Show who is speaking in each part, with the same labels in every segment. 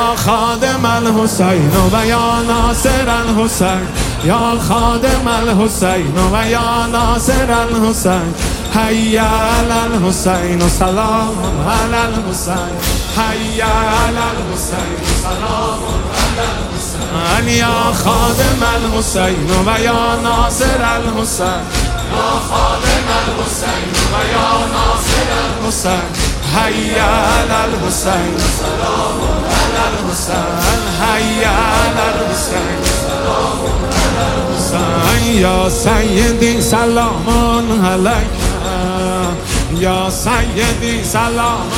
Speaker 1: یا خادم الحسین و یا ناصر الحسین، یا خادم الحسین و یا ناصر الحسین، حی علی الحسین و سلام علی الحسین، حی علی الحسین و سلام علی الحسین، یا خادم الحسین و یا ناصر الحسین، یا خادم الحسین و یا ناصر الحسین، حی علی الحسین و سلام علی الحسین، حی علی الحسین و سلام علی الحسین، یا سیدی سلام علیک، یا سیدی سلام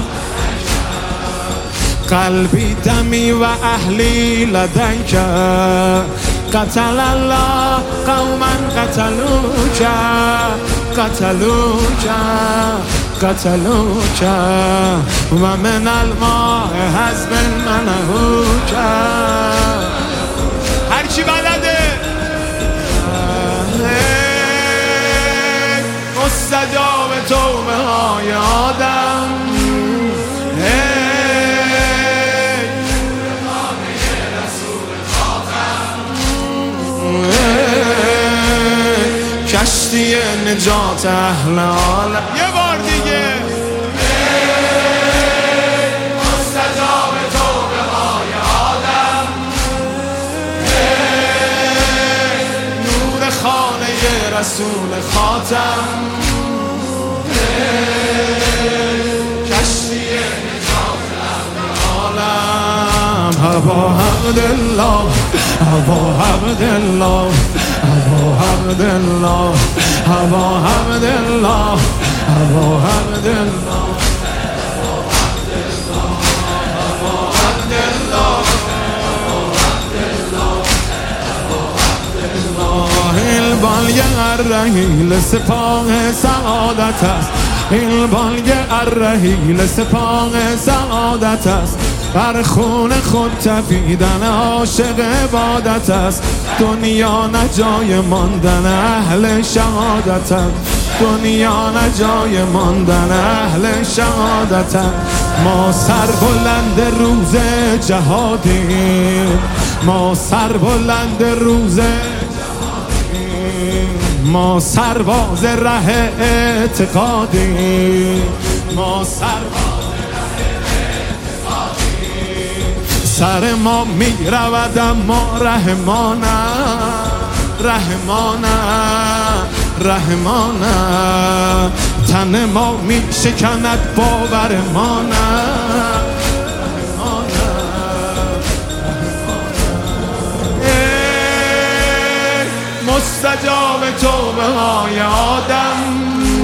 Speaker 1: قلبی دمی و اهلی لدیک، قتل الله قوما قتلوک، قتلوک قتلوک و من الماء حسب منهوک. هر کی بلده مستجاب توبه های آدم، کشتی نجات اهل عالم. یه بار دیگه مستجاب توبه های آدم، نور خانه رسول خاتم، کشتی نجات اهل عالم. هوا عبدالله، هوا عبدالله، هوا عبدالله، هوا عبدالله، هوا عبدالله، این بالگ الرحیل سپاه سعادت است، این بالگ الرحیل سپاه سعادت است، بر خون خود تپیدن عاشق عبادت است، دنیا نه جای ماندن اهل شهادت است، دنیا نه جای ماندن اهل شهادت است. ما سر بلند روز جهادیم، ما سر بلند روز جهادیم، ما سرباز ره اعتقادیم، ما سرباز سر ما می رود اما رحمانه، رحمانه، رحمانه، تن ما می شکند باورمانه، رحمانه، مستجاب توبه های آدم،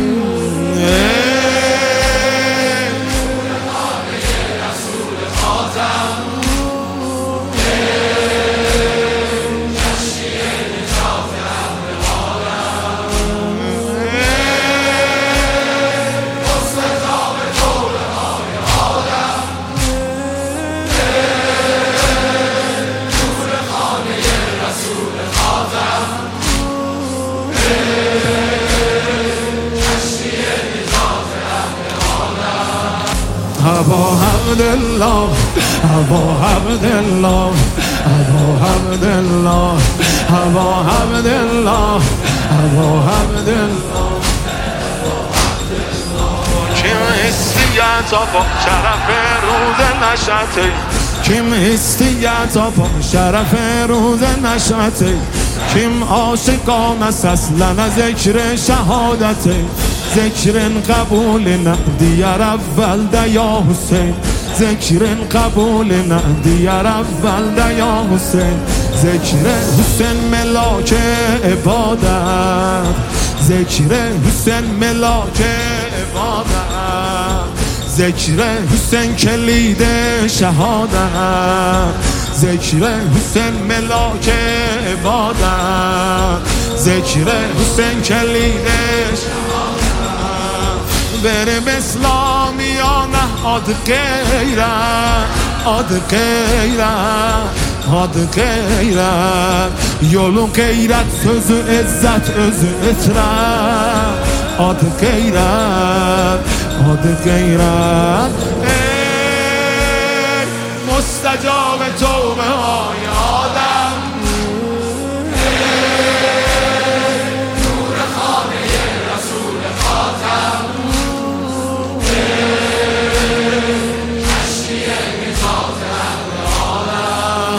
Speaker 1: هوا عبدالله، هوا عبدالله، هوا عبدالله، هوا عبدالله، هوا عبدالله. کیم هستیت با شرف روز نشاطی، کیم هستیت با شرف روز نشاطی، کیم عاشقان است اصلا ذکر شهادتی، ذکر قبول ندیر اول دیا حسین، ذکر قبول ندیر اول دیا حسین، ذکر حسین ملاک عبادت، ذکر حسین ملاک عبادت، ذکر حسین کلید شهادت، ذکر حسین ملاک عبادت، ذکر حسین کلید شهادت. بریم اسلامیانه آد غیرت، آد غیرت، آد غیرت، یولو غیرت sözü izzet özü itirat، آد غیرت، آد غیرت. مستجاب توبه های آدم. نور خانه رسول خاتم، کشتی نجات اهل عالم،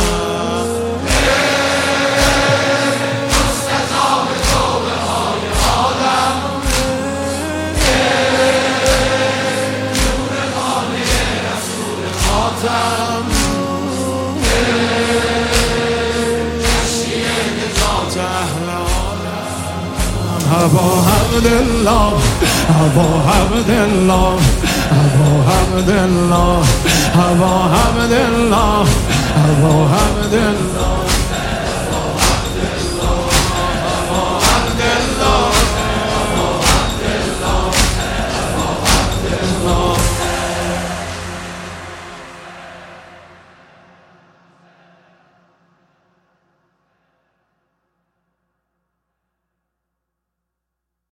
Speaker 1: مستجاب توبه های آدم. نور خانه رسول خاتم، ابو عبدالله ابو عبدالله ابو عبدالله ابو عبدالله ابو عبدالله ابو عبدالله